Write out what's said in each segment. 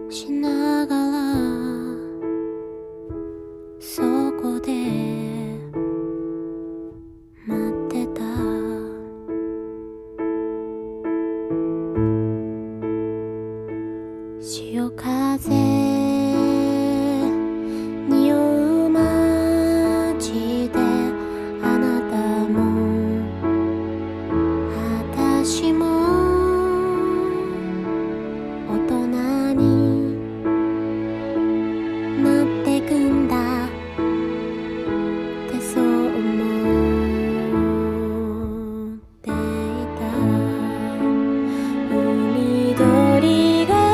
しながらそこで待ってた。潮風匂う街であなたも私も大人になってくんだってそう思っていた。海鳥が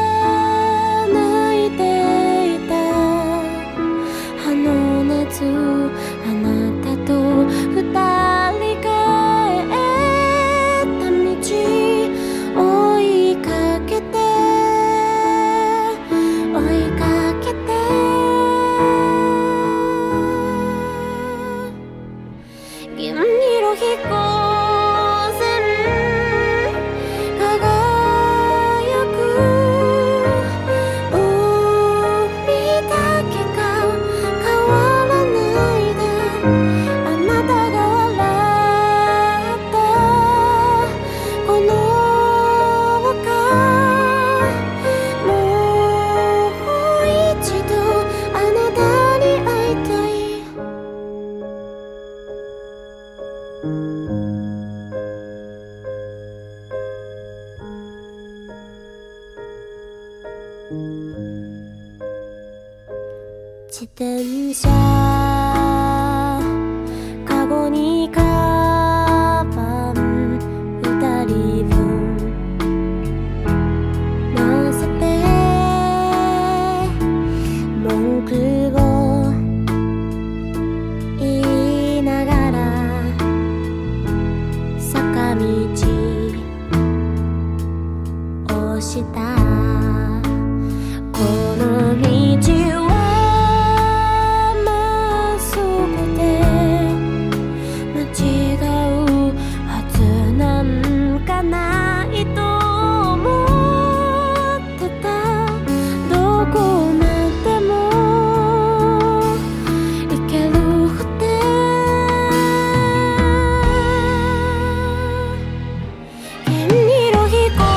泣いていたあの夏、あなたと二人帰った道追いかけて追いかけて銀色飛行船輝く海だけが変わらないで、あなたが笑ったこの丘、もう一度あなたに会いたい。自転車カゴにカバン二人分乗せて文句を言いながら坂道をしたこの道はまっすぐで間違うはずなんかないと思ってた。どこまでも行けるって銀色飛行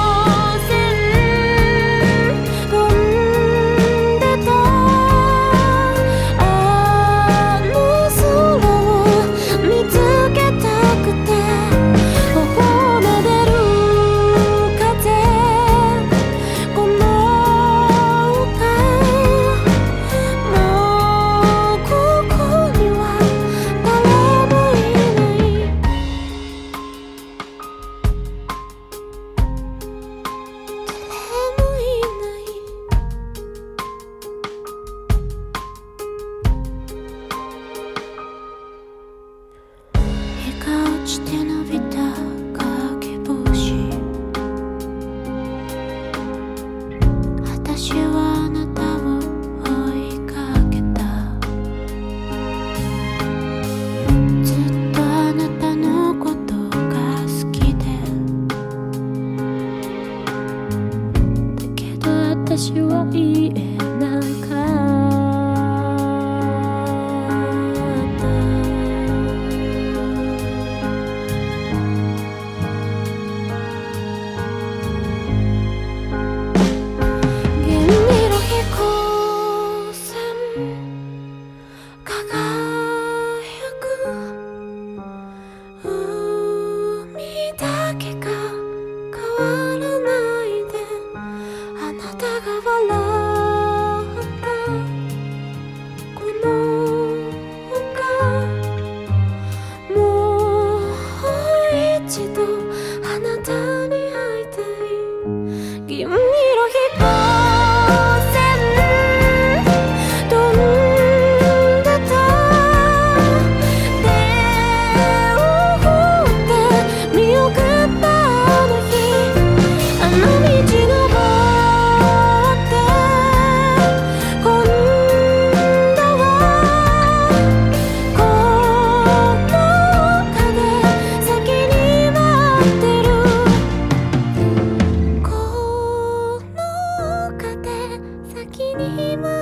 して伸びた影星、私はあなたを追いかけた。ずっとあなたのことが好きで、だけど私は言えなかった。あの道登ってにひま